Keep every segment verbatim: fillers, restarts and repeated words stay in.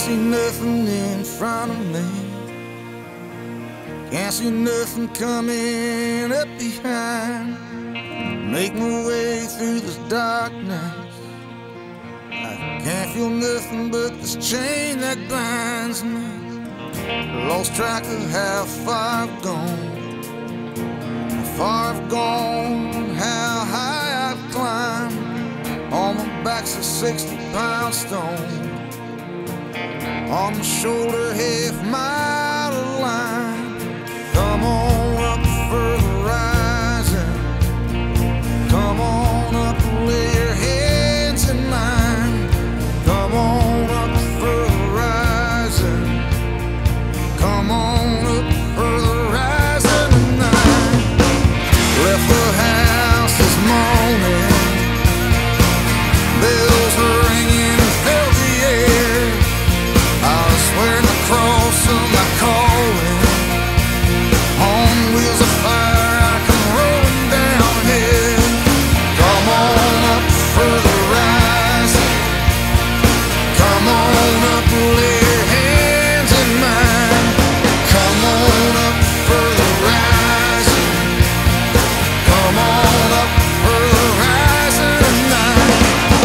see nothing in front of me. Can't see nothing coming up behind. Make my way through this darkness. I can't feel nothing but this chain that binds me. Lost track of how far I've gone, how far I've gone, how high I've climbed. On my back's a sixty pound stone, on my shoulder half mile of line. Come on up for the rising, come on up and lay your hands in mine. Come on up for the rising, come on up for the rising tonight. Left the house this morning, bells were ringing and filled the air. I was wearing the cross of my calling, on wheels of fire I come rolling downhill. Come on up for the rising, come on up and lay your hands in mine. Come on up for the rising, come on up for the rising tonight.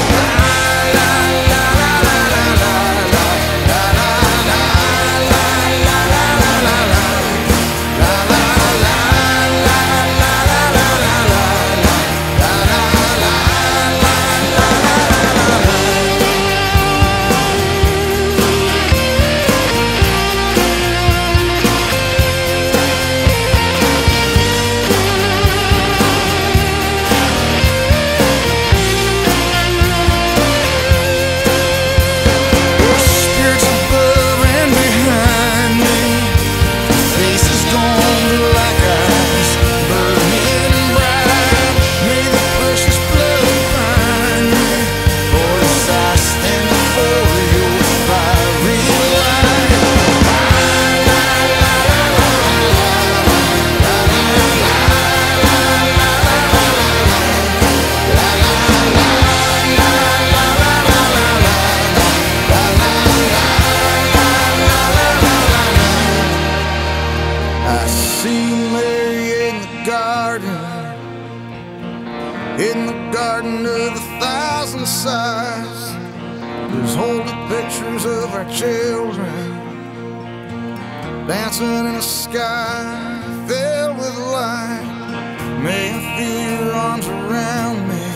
In the garden of a thousand sighs, there's holy pictures of our children dancing in a sky filled with light. May I feel your arms around me,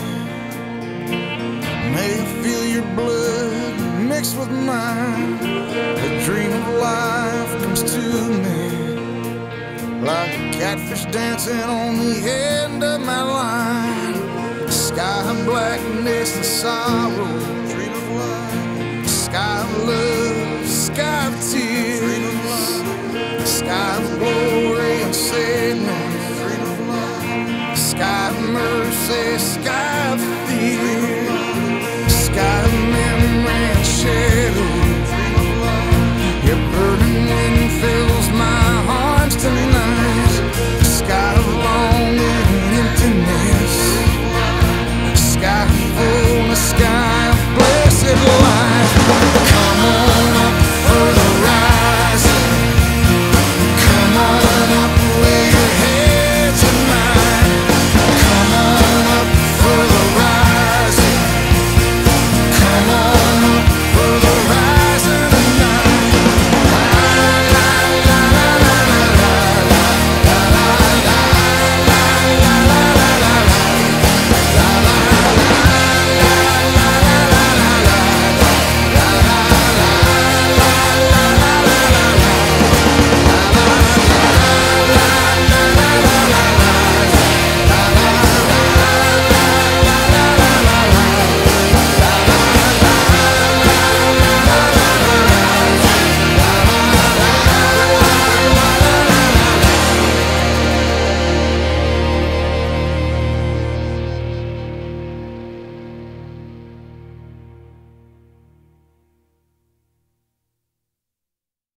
may I feel your blood mixed with mine. A dream of life comes to me, like a catfish dancing on the end of my line. Sky of blackness and sorrow, dream of love. Sky of love, sky of tears, dream of love. Sky of glory and sadness, dream of love. Sky of mercy, sky